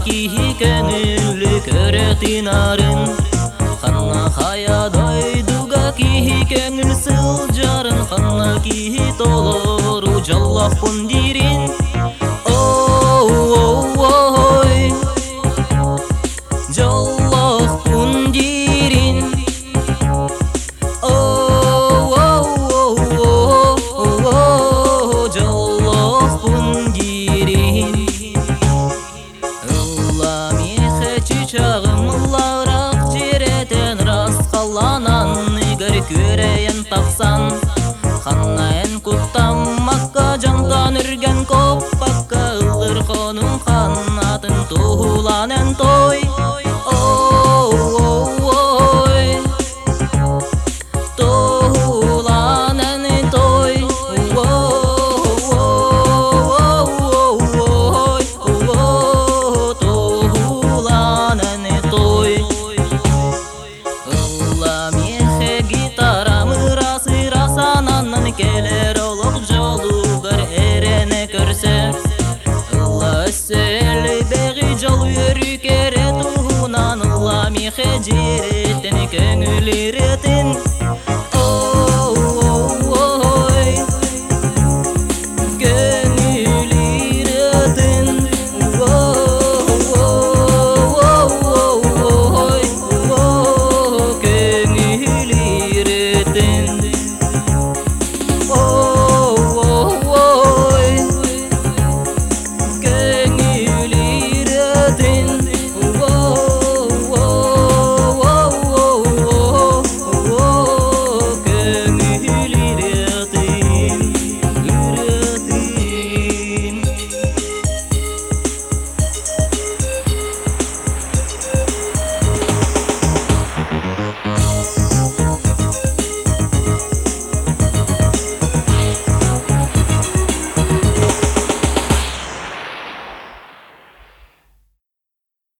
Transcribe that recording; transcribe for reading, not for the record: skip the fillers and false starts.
кихи көңілі көретін арын Ханна хаядай дуга кихи көңіл сыл жарын Ханна кихи толору жаллах пундирин Ой жаллах пундирин жаллах пундирин Чичағым лағырақ жеретен рас қаланан Игар көрейін тақсан Ханнайын құттам Макка жантан үрген көппаққа Үлір қонын қанатын туғыланын той туғыланын той Келер олық жолу бір әрене көрсе Ұла сөйлі бәғи жол өрі кере тұғынан Ұла меқе жереттен көңілері